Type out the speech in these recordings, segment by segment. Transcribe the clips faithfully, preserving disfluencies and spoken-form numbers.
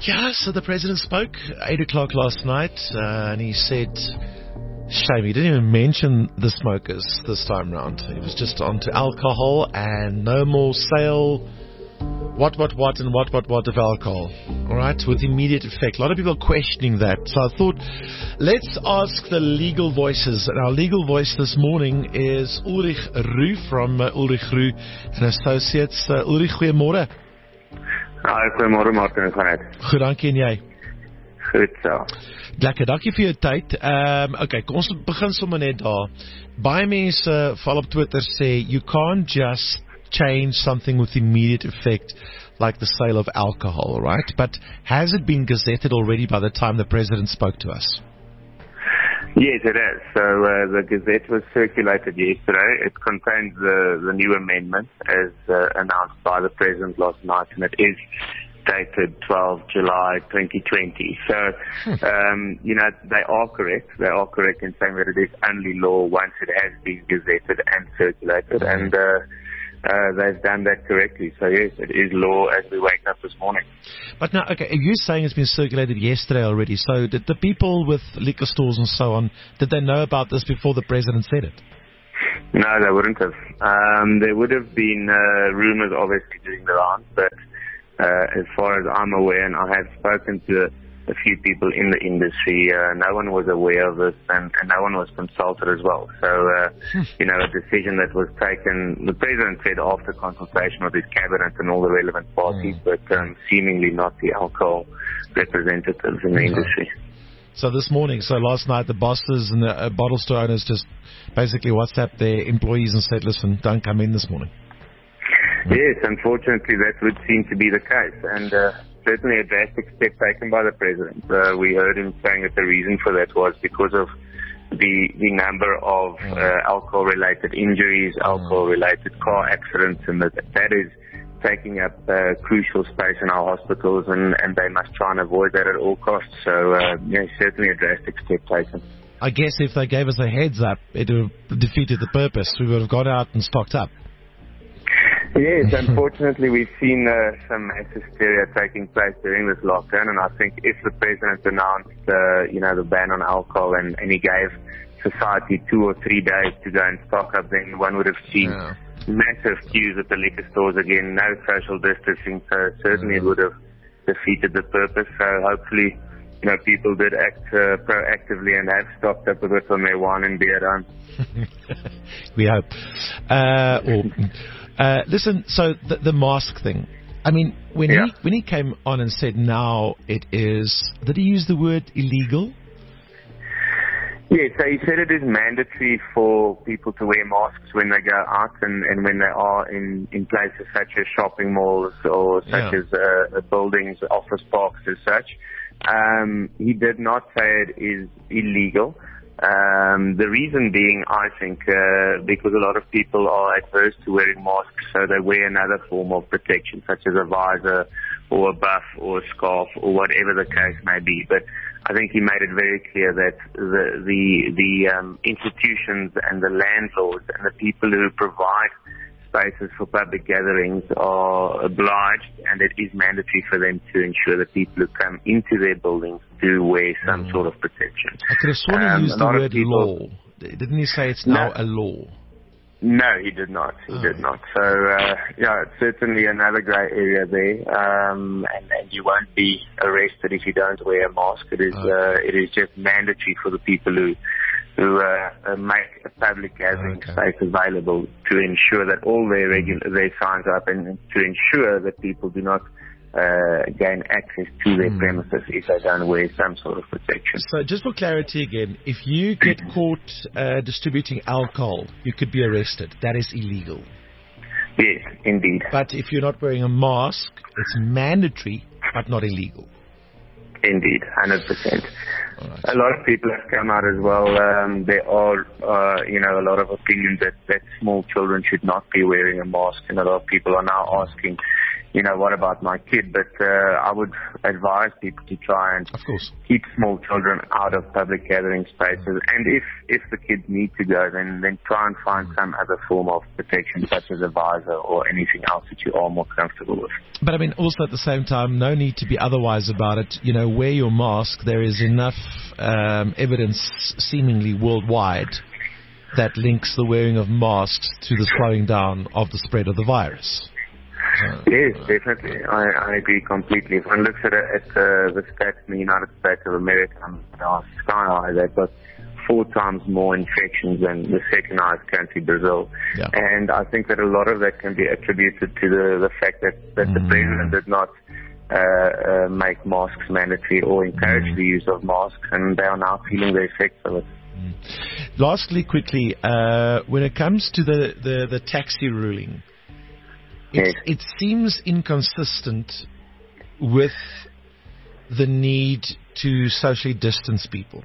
Yeah, so the president spoke eight o'clock last night, uh, and he said, shame, he didn't even mention the smokers this time round. He was just on to alcohol and no more sale, what, what, what, and what, what, what of alcohol. All right, with immediate effect. A lot of people are questioning that. So I thought, let's ask the legal voices. And our legal voice this morning is Ulrich Roux from uh, Ulrich Roux and Associates. Uh, Ulrich, goeiemorgen. Ja, goeiemorgen Martin, hoe gaan het? Goed, dankie en jy? Goed so. Lekker, dankie vir jou tyd. Um, okay, kom ons begin sommer net daar. Baie mense uh, val op Twitter sê, you can't just change something with immediate effect like the sale of alcohol, right? But has it been gazetted already by the time the president spoke to us? Yes, it is. So uh, the Gazette was circulated yesterday. It contains the, the new amendment as uh, announced by the President last night, and it is dated twelfth of July twenty twenty. So, um, you know, they are correct. They are correct in saying that it is only law once it has been gazetted and circulated, mm-hmm. and uh, Uh, they've done that correctly. So yes, it is law as we wake up this morning. But now, okay, you're saying it's been circulated yesterday already. So did the people with liquor stores and so on, did they know about this before the president said it? No, they wouldn't have. Um, there would have been uh, rumors obviously doing the rounds, but uh, as far as I'm aware, and I have spoken to a few people in the industry, uh, no one was aware of this, and, and no one was consulted as well. So, uh, you know, a decision that was taken, the president said after consultation with his cabinet and all the relevant parties, mm. but um, seemingly not the alcohol representatives in the okay. industry. So this morning, so last night, the bosses and the uh, bottle store owners just basically WhatsApp their employees and said, listen, don't come in this morning. Yes, unfortunately, that would seem to be the case. And uh, certainly a drastic step taken by the president. Uh, we heard him saying that the reason for that was because of the the number of uh, alcohol-related injuries, alcohol-related car accidents, and that that is taking up uh, crucial space in our hospitals, and, and they must try and avoid that at all costs. So, uh, yeah, certainly a drastic step taken. I guess if they gave us a heads up, it would have defeated the purpose. We would have got out and stocked up. Yes, unfortunately, we've seen uh, some mass hysteria taking place during this lockdown, and I think if the president announced, uh, you know, the ban on alcohol and, and he gave society two or three days to go and stock up, then one would have seen yeah. massive queues at the liquor stores again, no social distancing, so certainly mm-hmm. it would have defeated the purpose. So hopefully, you know, people did act uh, proactively and have stocked up a bit on their wine and beer at home. We hope. Uh, or, Uh, listen, so the, the mask thing. I mean, when yeah. he when he came on and said now it is, did he use the word illegal? Yeah, so he said it is mandatory for people to wear masks when they go out and, and when they are in, in places such as shopping malls or such yeah. as uh, buildings, office parks as such. Um, he did not say it is illegal. Um, the reason being, I think, uh, because a lot of people are adverse to wearing masks, so they wear another form of protection, such as a visor or a buff or a scarf or whatever the case may be. But I think he made it very clear that the the the um, institutions and the landlords and the people who provide spaces for public gatherings are obliged, and it is mandatory for them to ensure that people who come into their buildings do wear some mm. sort of protection. I could have sworn he um, used the word people, law. Didn't he say it's now no, a law? No, he did not. He oh. did not. So, uh, yeah, it's certainly another grey area there, um, and, and you won't be arrested if you don't wear a mask. It is, oh. uh, it is just mandatory for the people who who uh, uh, make a public gathering okay. space available to ensure that all their regular their signs are up, and to ensure that people do not uh, gain access to their mm. premises if they don't wear some sort of protection. So just for clarity again, if you get caught uh, distributing alcohol, you could be arrested. That is illegal. Yes, indeed. But if you're not wearing a mask, it's mandatory but not illegal. Indeed, one hundred percent. Right. A lot of people have come out as well. Um, there are, uh, you know, a lot of opinions that, that small children should not be wearing a mask, and a lot of people are now asking you know, what about my kid? But uh, I would advise people to try and of course. keep small children out of public gathering spaces. And if, if the kids need to go, then, then try and find some other form of protection, such as a visor or anything else that you are more comfortable with. But I mean, also at the same time, no need to be otherwise about it. You know, wear your mask. There is enough um, evidence, seemingly worldwide, that links the wearing of masks to the slowing down of the spread of the virus. Uh, yes, definitely. I, I agree completely. If one looks at, it, at uh, the stats in the United States of America, they are sky high. They've got four times more infections than the second highest country, Brazil. Yeah. And I think that a lot of that can be attributed to the, the fact that, that mm. the president did not uh, uh, make masks mandatory or encourage mm. the use of masks, and they are now feeling the effects of it. Mm. Lastly, quickly, uh, when it comes to the, the, the taxi ruling, It, yes. it seems inconsistent with the need to socially distance people.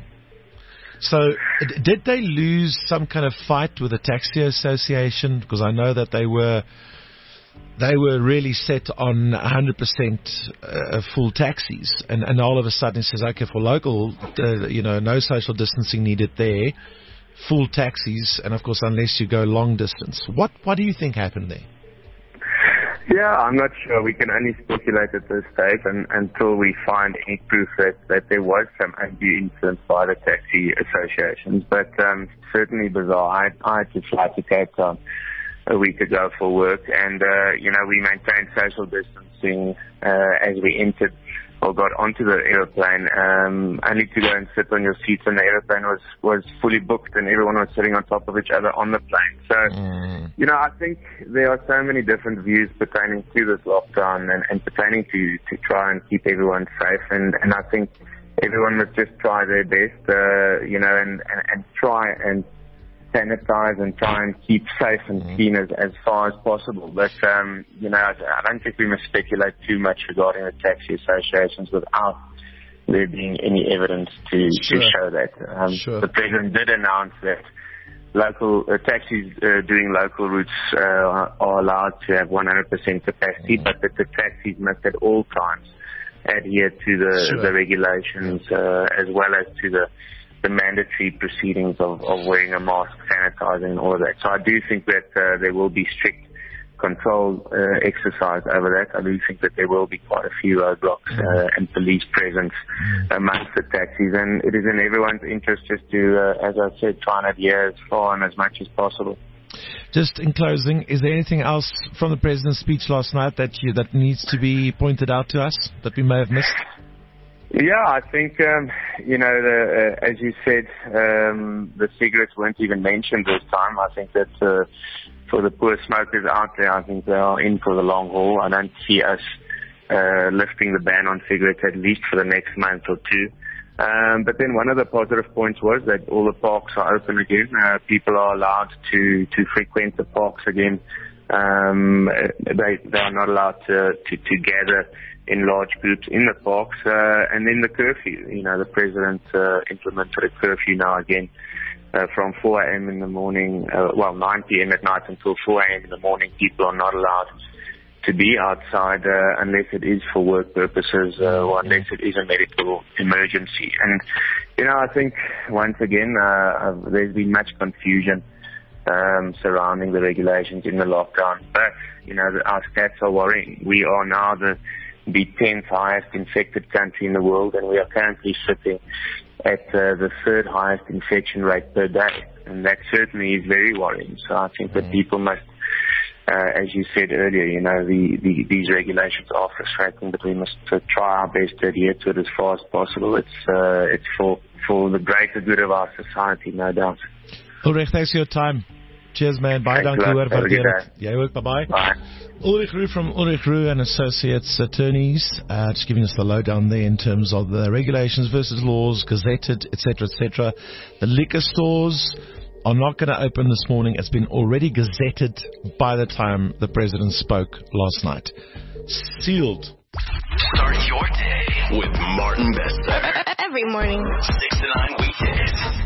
So d- did they lose some kind of fight with the Taxi Association? Because I know that they were they were really set on one hundred percent uh, full taxis. And, and all of a sudden it says, okay, for local, uh, you know, no social distancing needed there, full taxis, and of course, unless you go long distance. What, what do you think happened there? Yeah, I'm not sure. We can only speculate at this stage and, until we find any proof that, that there was some undue influence by the taxi associations. But um, certainly bizarre. I, I had to fly to Cape Town a week ago for work, and uh, you know, we maintained social distancing uh, as we entered or got onto the aeroplane, um, only to go and sit on your seats, and the aeroplane was, was fully booked and everyone was sitting on top of each other on the plane. So, mm. you know, I think there are so many different views pertaining to this lockdown and, and pertaining to, to try and keep everyone safe. And, and I think everyone must just try their best, uh, you know, and, and, and try and sanitize and try and keep safe and clean as, as far as possible. But, um, you know, I, I don't think we must speculate too much regarding the taxi associations without there being any evidence to, sure. to show that. Um, sure. The president did announce that local uh, taxis uh, doing local routes uh, are allowed to have one hundred percent capacity, mm. but that the taxis must at all times adhere to the, sure. the regulations uh, as well as to the the mandatory proceedings of, of wearing a mask, sanitizing and all of that. So I do think that uh, there will be strict control uh, exercise over that. I do think that there will be quite a few roadblocks uh, and police presence amongst the taxis, and it is in everyone's interest just to, uh, as I said, try and adhere as far and as much as possible. Just in closing, is there anything else from the president's speech last night that you, that needs to be pointed out to us that we may have missed? Yeah, I think, um, you know, the, uh, as you said, um, the cigarettes weren't even mentioned this time. I think that uh, for the poor smokers out there, I think they are in for the long haul. I don't see us uh, lifting the ban on cigarettes at least for the next month or two. Um, but then one of the positive points was that all the parks are open again. Uh, people are allowed to, to frequent the parks again. Um, they, they are not allowed to, to, to gather in large groups in the parks, uh, and then the curfew. You know, the president uh, implemented a curfew now again uh, from four a.m. in the morning, uh, well, nine p.m. at night until four a.m. in the morning. People are not allowed to be outside uh, unless it is for work purposes uh, or unless it is a medical emergency. And, you know, I think, once again, uh, there's been much confusion um, surrounding the regulations in the lockdown. But, you know, our stats are worrying. We are now the the tenth highest infected country in the world, and we are currently sitting at uh, the third highest infection rate per day, and that certainly is very worrying. So I think that people must, uh, as you said earlier, you know, the, the, these regulations are frustrating, but we must uh, try our best to adhere to it as far as possible. It's uh, it's for for the greater good of our society, no doubt. Ulrich, thanks for your time. Cheers, man. Bye. Dank u, waardeer het. Jy ook. Bye-bye. Bye. Ulrich Roux from Ulrich Roux and Associates Attorneys, uh, just giving us the lowdown there in terms of the regulations versus laws, gazetted, et cetera, et cetera. The liquor stores are not going to open this morning. It's been already gazetted by the time the president spoke last night. Sealed. Start your day with Martin Bester. Every morning. six to nine weekdays.